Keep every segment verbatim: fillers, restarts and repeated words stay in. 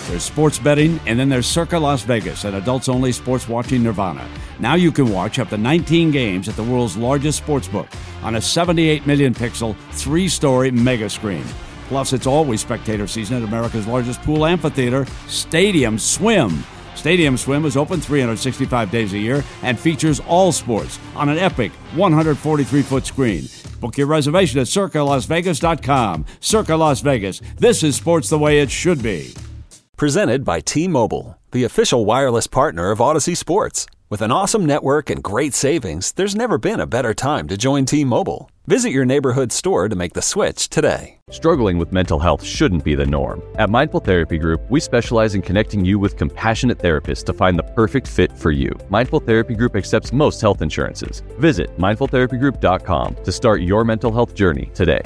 There's sports betting, and then there's Circa Las Vegas, an adults-only sports watching nirvana. Now you can watch up to nineteen games at the world's largest sportsbook on a seventy-eight million pixel, three-story mega screen. Plus, it's always spectator season at America's largest pool amphitheater, Stadium Swim. Stadium Swim is open three hundred sixty-five days a year and features all sports on an epic one hundred forty-three foot screen. Book your reservation at circa las vegas dot com. Circa Las Vegas. This is sports the way it should be. Presented by T-Mobile, the official wireless partner of Odyssey Sports. With an awesome network and great savings, there's never been a better time to join T-Mobile. Visit your neighborhood store to make the switch today. Struggling with mental health shouldn't be the norm. At Mindful Therapy Group, we specialize in connecting you with compassionate therapists to find the perfect fit for you. Mindful Therapy Group accepts most health insurances. Visit mindful therapy group dot com to start your mental health journey today.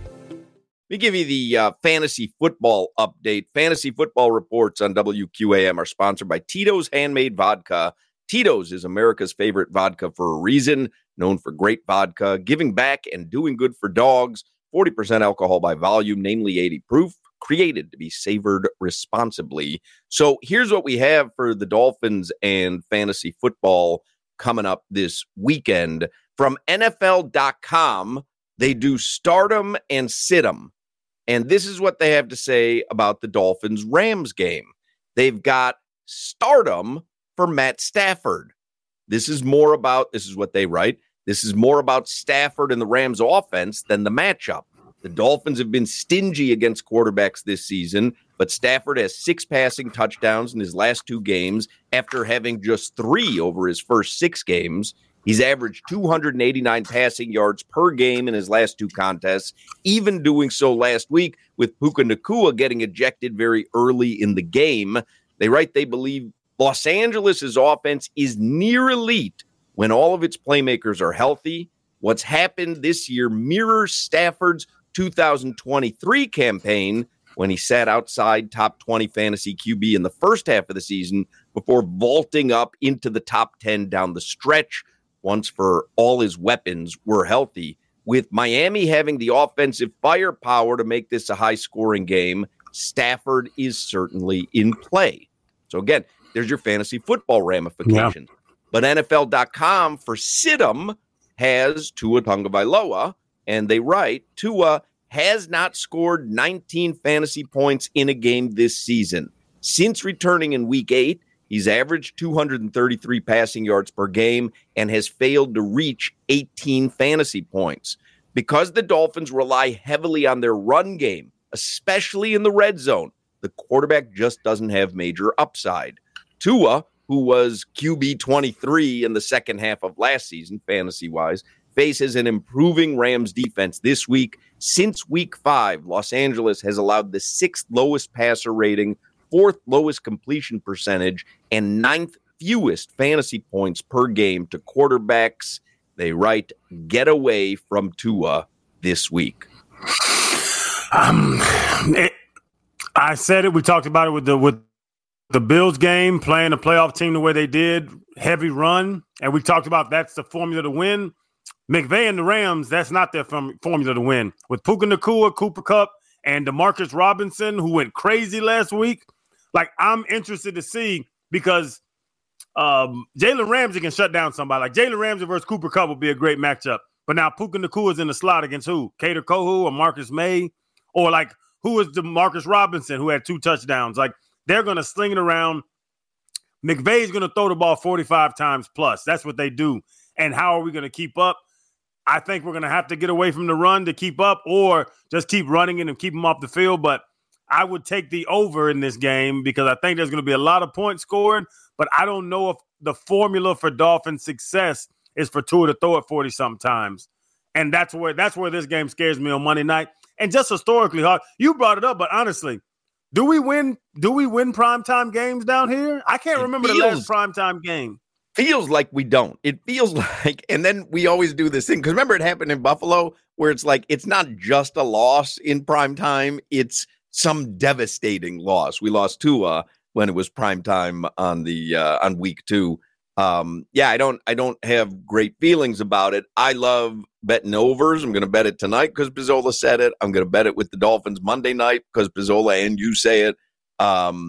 Let me give you the uh, fantasy football update. Fantasy football reports on W Q A M are sponsored by Tito's Handmade Vodka. Tito's is America's favorite vodka for a reason, known for great vodka, giving back and doing good for dogs. forty percent alcohol by volume, namely eighty proof, created to be savored responsibly. So here's what we have for the Dolphins and fantasy football coming up this weekend. From N F L dot com, they do start 'em and sit 'em. And this is what they have to say about the Dolphins-Rams game. They've got start 'em for Matt Stafford. This is more about, this is what they write, this is more about Stafford and the Rams offense than the matchup. The Dolphins have been stingy against quarterbacks this season, but Stafford has six passing touchdowns in his last two games after having just three over his first six games. He's averaged two hundred eighty-nine passing yards per game in his last two contests, even doing so last week with Puka Nacua getting ejected very early in the game. They write they believe Los Angeles' offense is near elite when all of its playmakers are healthy. What's happened this year mirrors Stafford's two thousand twenty-three campaign when he sat outside top twenty fantasy Q B in the first half of the season before vaulting up into the top ten down the stretch once for all his weapons were healthy. With Miami having the offensive firepower to make this a high-scoring game, Stafford is certainly in play. So again, there's your fantasy football ramification. Yeah. But N F L dot com for Sid'em has Tua Tagovailoa, and they write, Tua has not scored nineteen fantasy points in a game this season. Since returning in week eight, he's averaged two hundred thirty-three passing yards per game and has failed to reach eighteen fantasy points. Because the Dolphins rely heavily on their run game, especially in the red zone, the quarterback just doesn't have major upside. Tua, who was Q B twenty-three in the second half of last season, fantasy-wise, faces an improving Rams defense this week. Since week five, Los Angeles has allowed the sixth lowest passer rating, fourth lowest completion percentage, and ninth fewest fantasy points per game to quarterbacks. They write, get away from Tua this week. Um, it, I said it. We talked about it with the with the Bills game, playing a playoff team the way they did, heavy run, and we talked about that's the formula to win. McVay and the Rams, that's not their form, formula to win. With Puka Nacua, Cooper Kupp, and Demarcus Robinson, who went crazy last week, like I'm interested to see because um, Jalen Ramsey can shut down somebody. Like Jalen Ramsey versus Cooper Kupp would be a great matchup. But now Puka Nacua is in the slot against who? Kader Kohou or Marcus May? Or like who is Demarcus Robinson who had two touchdowns? Like they're going to sling it around. McVay's going to throw the ball forty-five times plus. That's what they do. And how are we going to keep up? I think we're going to have to get away from the run to keep up or just keep running it and keep them off the field. But I would take the over in this game because I think there's going to be a lot of points scored. But I don't know if the formula for Dolphins' success is for Tua to throw it forty-something times. And that's where that's where this game scares me on Monday night. And just historically, hard. You brought it up, but honestly, do we win? Do we win primetime games down here? I can't it remember feels, the last primetime game. Feels like we don't. It feels like, and then we always do this thing because remember it happened in Buffalo where it's like it's not just a loss in primetime; it's some devastating loss. We lost Tua when it was primetime on the uh, on week two. Um, yeah, I don't I don't have great feelings about it. I love betting overs. I'm going to bet it tonight because Pizzola said it. I'm going to bet it with the Dolphins Monday night because Pizzola and you say it. Um,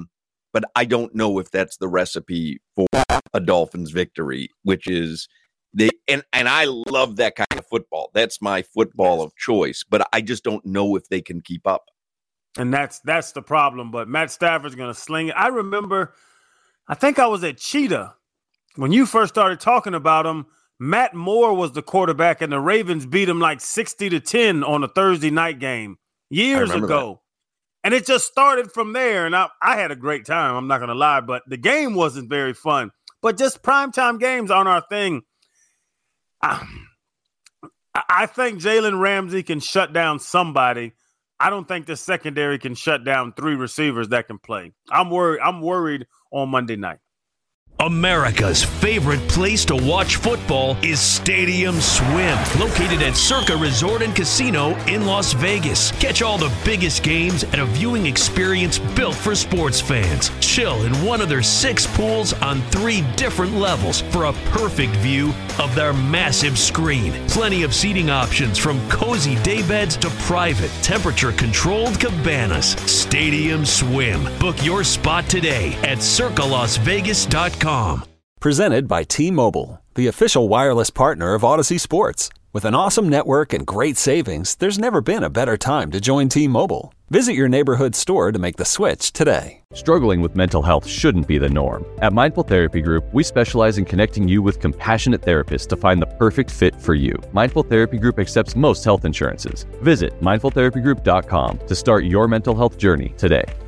but I don't know if that's the recipe for a Dolphins victory, which is the and, and I love that kind of football. That's my football of choice, but I just don't know if they can keep up. And that's that's the problem. But Matt Stafford's going to sling it. I remember, I think I was at Cheetah when you first started talking about him. Matt Moore was the quarterback, and the Ravens beat him like sixty to ten on a Thursday night game years ago. That. And it just started from there. And I, I had a great time. I'm not going to lie, but the game wasn't very fun. But just primetime games aren't our thing. I, I think Jalen Ramsey can shut down somebody. I don't think the secondary can shut down three receivers that can play. I'm worried. I'm worried on Monday night. America's favorite place to watch football is Stadium Swim, located at Circa Resort and Casino in Las Vegas. Catch all the biggest games at a viewing experience built for sports fans. Chill in one of their six pools on three different levels for a perfect view of their massive screen. Plenty of seating options from cozy daybeds to private, temperature-controlled cabanas. Stadium Swim. Book your spot today at circa las vegas dot com. Presented by T-Mobile, the official wireless partner of Odyssey Sports. With an awesome network and great savings, there's never been a better time to join T-Mobile. Visit your neighborhood store to make the switch today. Struggling with mental health shouldn't be the norm. At Mindful Therapy Group, we specialize in connecting you with compassionate therapists to find the perfect fit for you. Mindful Therapy Group accepts most health insurances. Visit mindful therapy group dot com to start your mental health journey today.